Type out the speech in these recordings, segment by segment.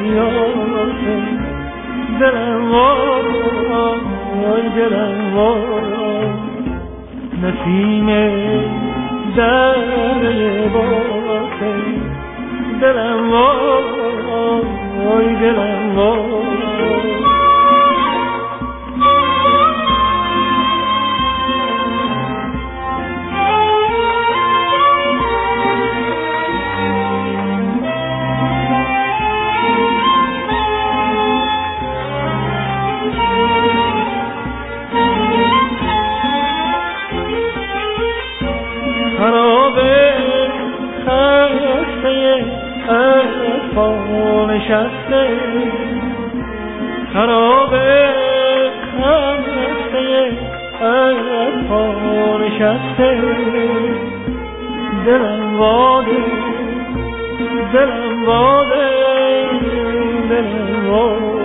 شبیات دلم وای دلم وای نسیم دره باته دلم وای دلم وای نشسته خراب خسته از پا نشسته دلم واده دلم واده دلم واده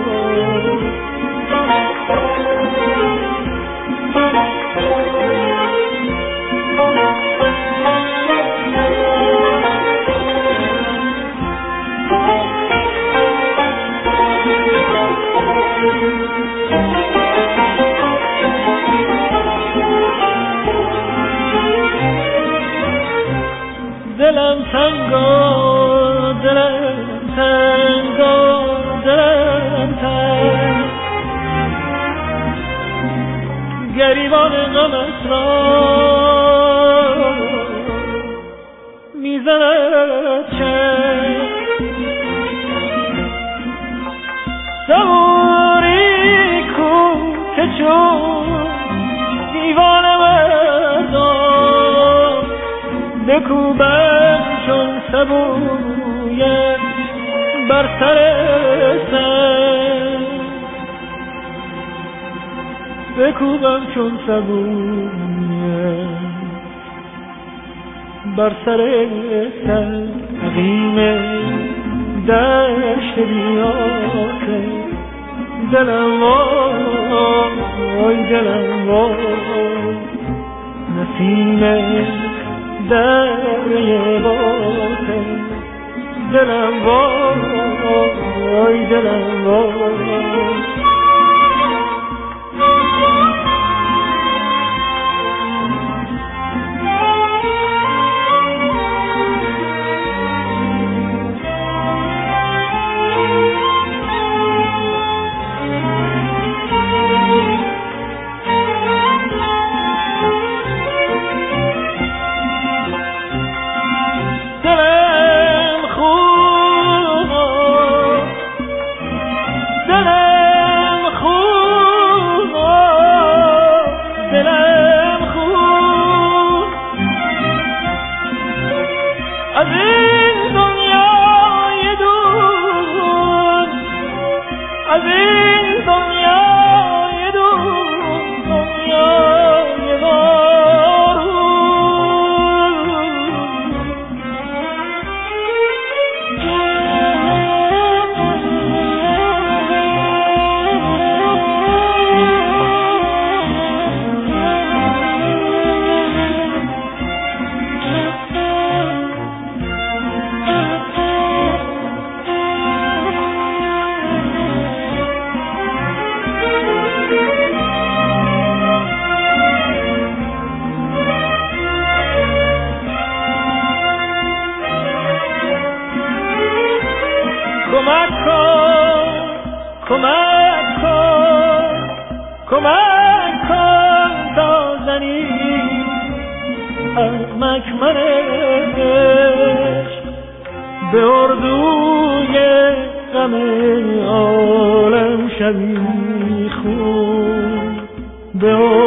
دلم تنگو دلم تنگو دلم تنگ گریبان غمت را میزند چند صبوری کو که چون دیوانه مردم بکوبم چون سبویت بر سر سر بکوبم چون سبویت بر سر سر عقیم دشت بیاته دلم وای دلم وای نسیم دره باته دلم وای دلم وای کمک کن تا زنی از مکمن عشق به اردوی غم عالم شبی خون به